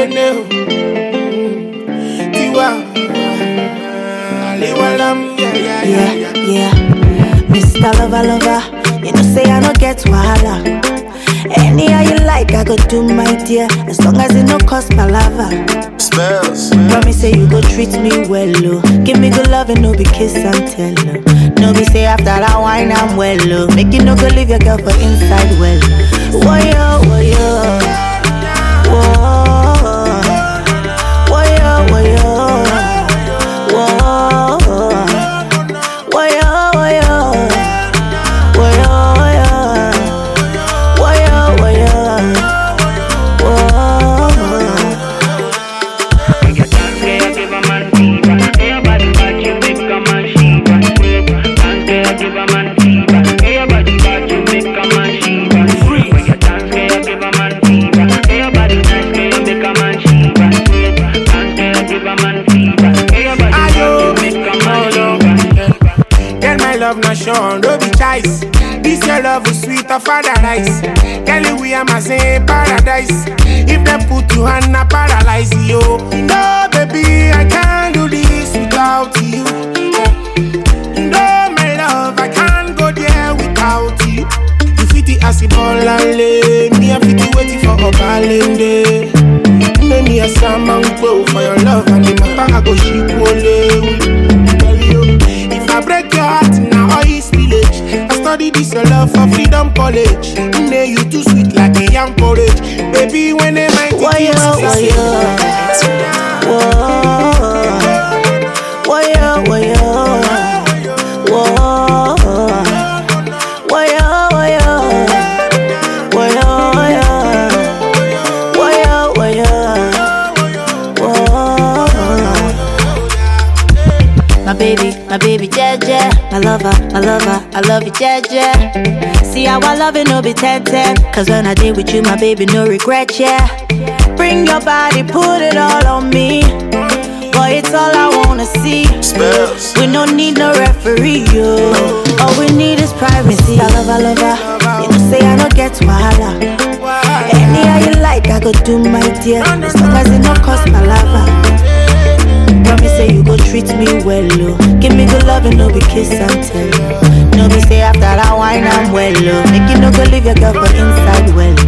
Keneo Tiwa Aliwalam, yeah. Mr. Lover, you know say I don't get wahala. Any how you like, I go do my dear, as long as it no cost palava. Spells. Promise say you go treat me well, oh. Give me good love and no be kiss and tell, oh. No be say after that wine I'm well, oh. Make you no go leave your girl for inside well. Woyo, woyo, woah. Woyo, woyo, woah. Woyo, woyo, woyo, woyo, woyo, woah. Love not shown, no be choice. This your love is sweet of paradise. Kelly, we are my same paradise. If they put you on a paralyze you. No, baby, I can't do this without you. No, my love, I can't go there without you. You fit it as a ball and lay. Me, I fit it waiting for a balance. Make me a salmon go for your love and the matter I go ship only. If I break your heart now, all is village. I study this your love for freedom college. Nay, you too sweet like a young porridge. Baby, when they might Woyo, woyo, woyo, woah. Woyo, woyo, woyo, woyo, woah. My baby, Jeje. My lover, I love you, Jeje. See how I love it, no be 10-10. Cause when I did with you, my baby, no regret, yeah. Bring your body, put it all on me. Boy, it's all I wanna see. Spells. We don't need no referee, yo. All we need is privacy. I love, you know say I don't get wahala. Any how you like, I go do my dear, as long as it no cost palava. Promise say you go treat me well, oh. Give me good love and no be kiss and tell. No be say after that wine I'm well, oh. Make you no go leave your girl for inside well.